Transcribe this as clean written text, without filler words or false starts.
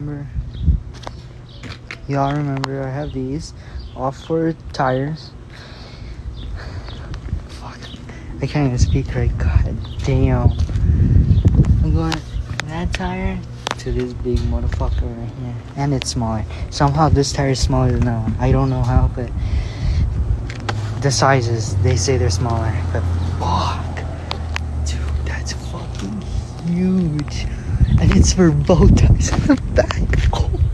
remember I have these off-road tires. Fuck, I can't even speak right. God damn. I'm going from that tire to this big motherfucker right here, and it's smaller. Somehow this tire is smaller than that one. I don't know how, but the sizes, they say they're smaller. But fuck, dude, that's fucking huge, and it's for both tires in the back. Oh.